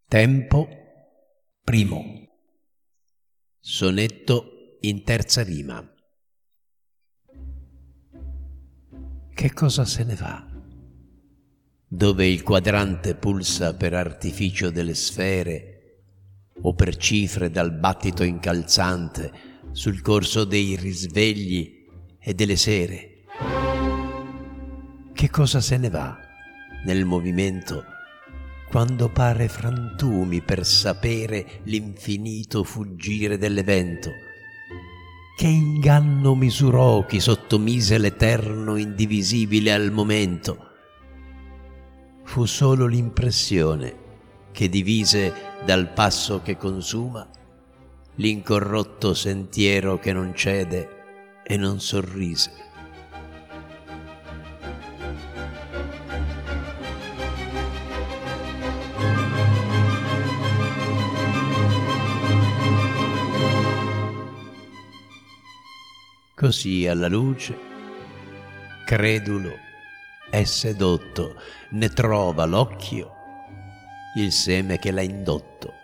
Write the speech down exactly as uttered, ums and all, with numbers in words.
Tempo primo. Sonetto in terza rima. Che cosa se ne va? Dove il quadrante pulsa per artificio delle sfere o per cifre dal battito incalzante sul corso dei risvegli e delle sere. Che cosa se ne va nel movimento quando pare frantumi per sapere l'infinito fuggire dell'evento? Che inganno misurò chi sottomise l'eterno indivisibile al momento? Fu solo l'impressione che divise dal passo che consuma l'incorrotto sentiero che non cede e non sorrise. Così alla luce, credulo e sedotto, ne trova l'occhio il seme che l'ha indotto.